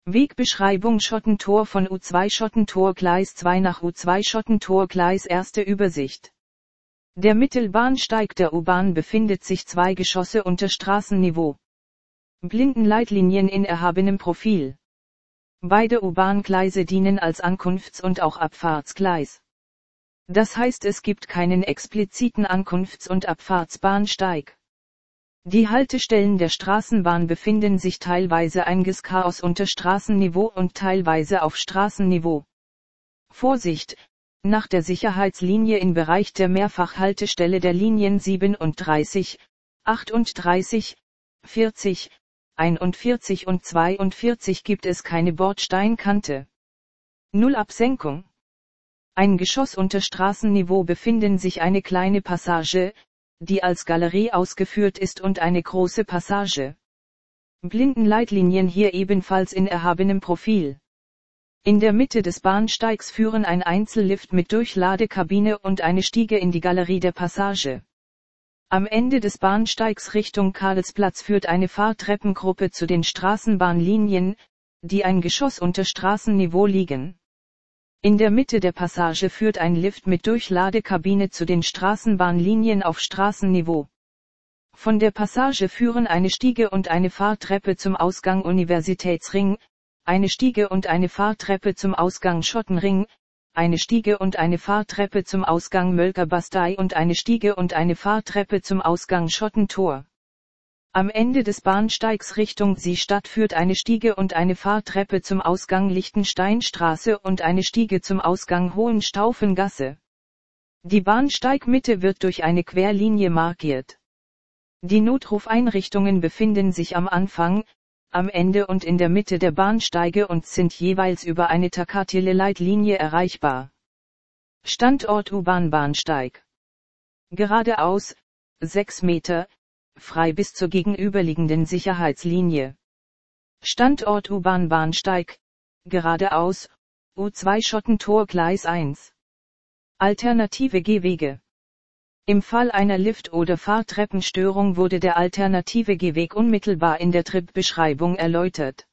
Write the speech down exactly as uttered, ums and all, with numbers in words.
Wegbeschreibung Schottentor von U zwei Schottentor Gleis zwei nach U zwei Schottentor Gleis. Erste Übersicht. Der Mittelbahnsteig der U-Bahn befindet sich zwei Geschosse unter Straßenniveau. Blindenleitlinien in erhabenem Profil. Beide U-Bahn-Gleise dienen als Ankunfts- und auch Abfahrtsgleis. Das heißt, es gibt keinen expliziten Ankunfts- und Abfahrtsbahnsteig. Die Haltestellen der Straßenbahn befinden sich teilweise eingeschaos unter Straßenniveau und teilweise auf Straßenniveau. Vorsicht! Nach der Sicherheitslinie im Bereich der Mehrfachhaltestelle der Linien siebenunddreißig, achtunddreißig, vierzig, einundvierzig und zweiundvierzig gibt es keine Bordsteinkante. Nullabsenkung. Ein Geschoss unter Straßenniveau befinden sich eine kleine Passage, die als Galerie ausgeführt ist, und eine große Passage. Blindenleitlinien hier ebenfalls in erhabenem Profil. In der Mitte des Bahnsteigs führen ein Einzellift mit Durchladekabine und eine Stiege in die Galerie der Passage. Am Ende des Bahnsteigs Richtung Karlsplatz führt eine Fahrtreppengruppe zu den Straßenbahnlinien, die ein Geschoss unter Straßenniveau liegen. In der Mitte der Passage führt ein Lift mit Durchladekabine zu den Straßenbahnlinien auf Straßenniveau. Von der Passage führen eine Stiege und eine Fahrtreppe zum Ausgang Universitätsring, eine Stiege und eine Fahrtreppe zum Ausgang Schottenring, eine Stiege und eine Fahrtreppe zum Ausgang Mölkerbastei und eine Stiege und eine Fahrtreppe zum Ausgang Schottentor. Am Ende des Bahnsteigs Richtung Seestadt führt eine Stiege und eine Fahrtreppe zum Ausgang Lichtensteinstraße und eine Stiege zum Ausgang Hohenstaufengasse. Die Bahnsteigmitte wird durch eine Querlinie markiert. Die Notrufeinrichtungen befinden sich am Anfang, am Ende und in der Mitte der Bahnsteige und sind jeweils über eine Takatile-Leitlinie erreichbar. Standort U-Bahn-Bahnsteig. Geradeaus, sechs Meter, frei bis zur gegenüberliegenden Sicherheitslinie. Standort U-Bahn-Bahnsteig, geradeaus, U zwei Schottentor Gleis eins. Alternative Gehwege. Im Fall einer Lift- oder Fahrtreppenstörung wurde der alternative Gehweg unmittelbar in der Tripbeschreibung erläutert.